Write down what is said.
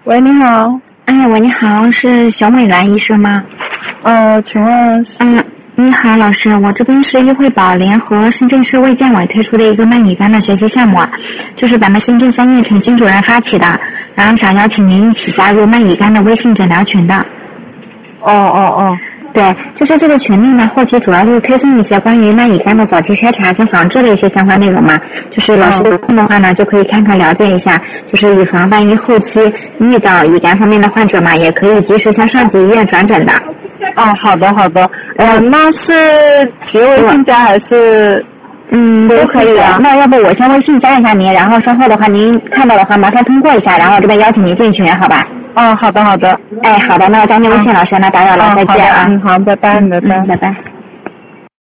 喂，你好。 喂，你好，是小美兰医生吗？ 请问是？ 你好，老师，我这边是医惠宝联合深圳市卫健委推出的一个慢乙肝的学习项目，就是咱们深圳3院陈金主任发起的，然后想邀请您一起加入慢乙肝的微信诊疗群的。对，就是这个群里呢，后期主要就是推送一些关于慢乙肝的早期筛查跟防治的一些相关内容嘛。就是老师有空的话呢，就可以看看了解一下，就是以防万一后期遇到乙肝方面的患者嘛，也可以及时向上级医院转诊的。 好的。那是企业微信加还是？ 都可以。那要不我先微信加一下您，然后稍后的话您看到的话麻烦通过一下，然后这边邀请您进群，好吧？ 好的。 好的，那我加您微信，老师，那打扰了，再见啊。 好，拜拜。 拜拜。